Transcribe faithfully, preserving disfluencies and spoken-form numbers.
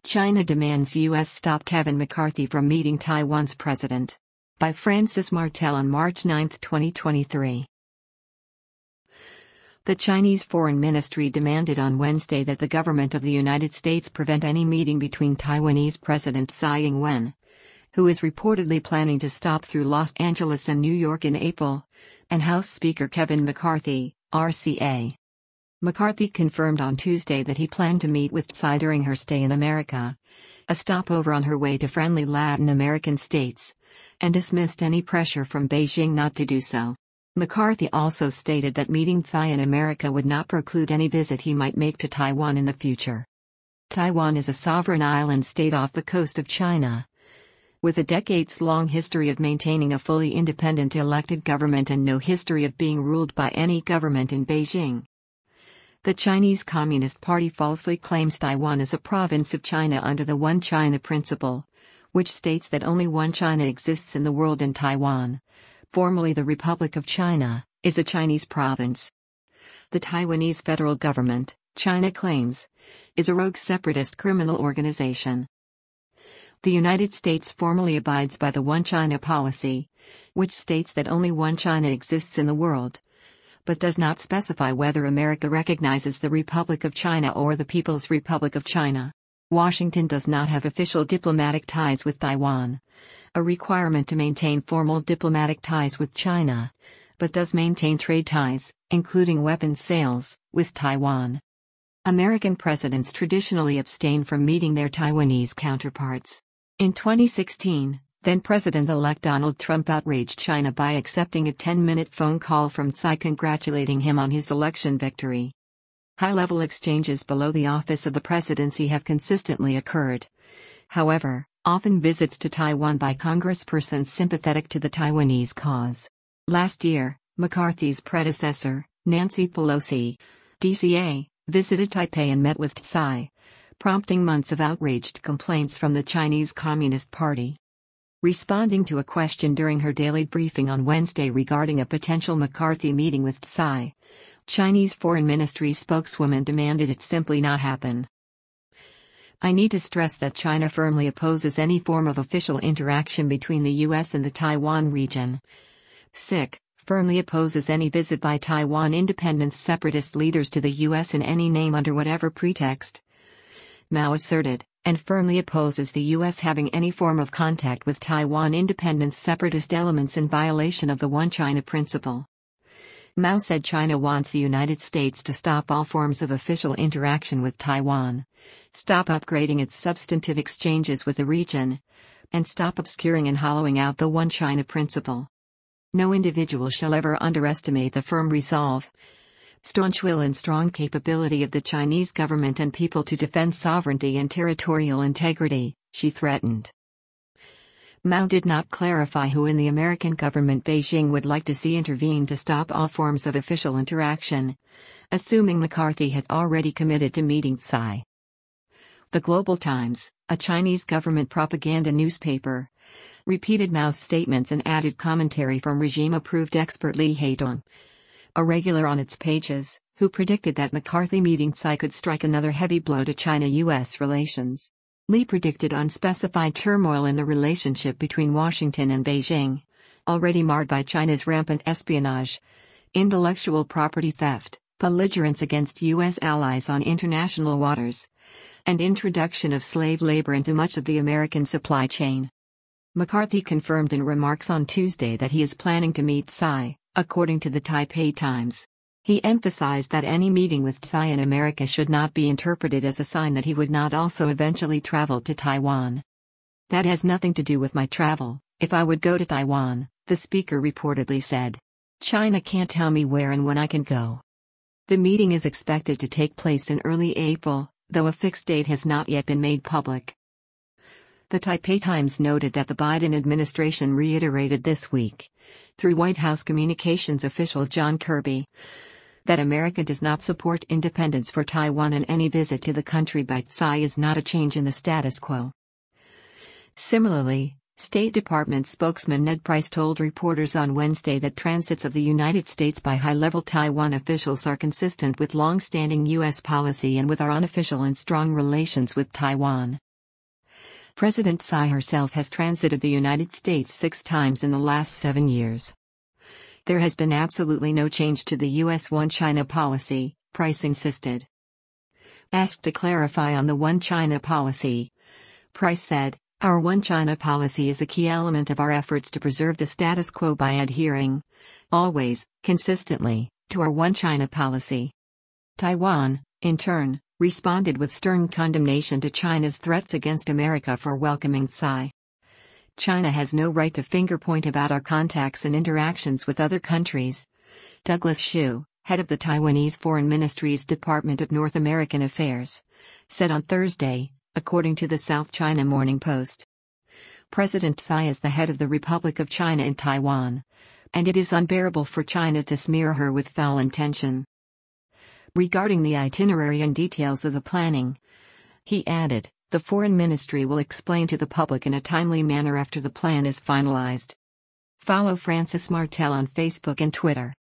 China demands U S stop Kevin McCarthy from meeting Taiwan's president. By Francis Martel on March ninth, twenty twenty-three. The Chinese Foreign Ministry demanded on Wednesday that the government of the United States prevent any meeting between Taiwanese President Tsai Ing-wen, who is reportedly planning to stop through Los Angeles and New York in April, and House Speaker Kevin McCarthy, R C A. McCarthy confirmed on Tuesday that he planned to meet with Tsai during her stay in America, a stopover on her way to friendly Latin American states, and dismissed any pressure from Beijing not to do so. McCarthy also stated that meeting Tsai in America would not preclude any visit he might make to Taiwan in the future. Taiwan is a sovereign island state off the coast of China, with a decades-long history of maintaining a fully independent elected government and no history of being ruled by any government in Beijing. The Chinese Communist Party falsely claims Taiwan is a province of China under the One China principle, which states that only one China exists in the world, and Taiwan, formerly the Republic of China, is a Chinese province. The Taiwanese federal government, China claims, is a rogue separatist criminal organization. The United States formally abides by the One China policy, which states that only one China exists in the world, but does not specify whether America recognizes the Republic of China or the People's Republic of China. Washington does not have official diplomatic ties with Taiwan, a requirement to maintain formal diplomatic ties with China, but does maintain trade ties, including weapons sales, with Taiwan. American presidents traditionally abstain from meeting their Taiwanese counterparts. In twenty sixteen, then-President-elect Donald Trump outraged China by accepting a ten-minute phone call from Tsai congratulating him on his election victory. High-level exchanges below the office of the presidency have consistently occurred. However, often visits to Taiwan by congresspersons sympathetic to the Taiwanese cause. Last year, McCarthy's predecessor, Nancy Pelosi, D C A, visited Taipei and met with Tsai, prompting months of outraged complaints from the Chinese Communist Party. Responding to a question during her daily briefing on Wednesday regarding a potential McCarthy meeting with Tsai, Chinese Foreign Ministry spokeswoman demanded it simply not happen. I need to stress that China firmly opposes any form of official interaction between the U S and the Taiwan region. S I C firmly opposes any visit by Taiwan independence separatist leaders to the U S in any name under whatever pretext, Mao asserted, and firmly opposes the U S having any form of contact with Taiwan independence separatist elements in violation of the One China principle. Mao said China wants the United States to stop all forms of official interaction with Taiwan, stop upgrading its substantive exchanges with the region, and stop obscuring and hollowing out the One China principle. No individual shall ever underestimate the firm resolve, staunch will and strong capability of the Chinese government and people to defend sovereignty and territorial integrity, she threatened. Mao did not clarify who in the American government Beijing would like to see intervene to stop all forms of official interaction, assuming McCarthy had already committed to meeting Tsai. The Global Times, a Chinese government propaganda newspaper, repeated Mao's statements and added commentary from regime-approved expert Li Haitong, a regular on its pages, who predicted that McCarthy meeting Tsai could strike another heavy blow to China U S relations. Li predicted unspecified turmoil in the relationship between Washington and Beijing, already marred by China's rampant espionage, intellectual property theft, belligerence against U S allies on international waters, and introduction of slave labor into much of the American supply chain. McCarthy confirmed in remarks on Tuesday that he is planning to meet Tsai, according to the Taipei Times. He emphasized that any meeting with Tsai in America should not be interpreted as a sign that he would not also eventually travel to Taiwan. That has nothing to do with my travel. If I would go to Taiwan, the speaker reportedly said, China can't tell me where and when I can go. The meeting is expected to take place in early April, though a fixed date has not yet been made public. The Taipei Times noted that the Biden administration reiterated this week, through White House communications official John Kirby, that America does not support independence for Taiwan and any visit to the country by Tsai is not a change in the status quo. Similarly, State Department spokesman Ned Price told reporters on Wednesday that transits of the United States by high-level Taiwan officials are consistent with long-standing U S policy and with our unofficial and strong relations with Taiwan. President Tsai herself has transited the United States six times in the last seven years. There has been absolutely no change to the U S One China policy, Price insisted. Asked to clarify on the One China policy, Price said, "Our One China policy is a key element of our efforts to preserve the status quo by adhering, always, consistently, to our One China policy." Taiwan, in turn, responded with stern condemnation to China's threats against America for welcoming Tsai. "China has no right to finger-point about our contacts and interactions with other countries," Douglas Hsu, head of the Taiwanese Foreign Ministry's Department of North American Affairs, said on Thursday, according to the South China Morning Post. President Tsai is the head of the Republic of China in Taiwan, and it is unbearable for China to smear her with foul intention. Regarding the itinerary and details of the planning, he added, "The Foreign Ministry will explain to the public in a timely manner after the plan is finalized." Follow Francis Martel on Facebook and Twitter.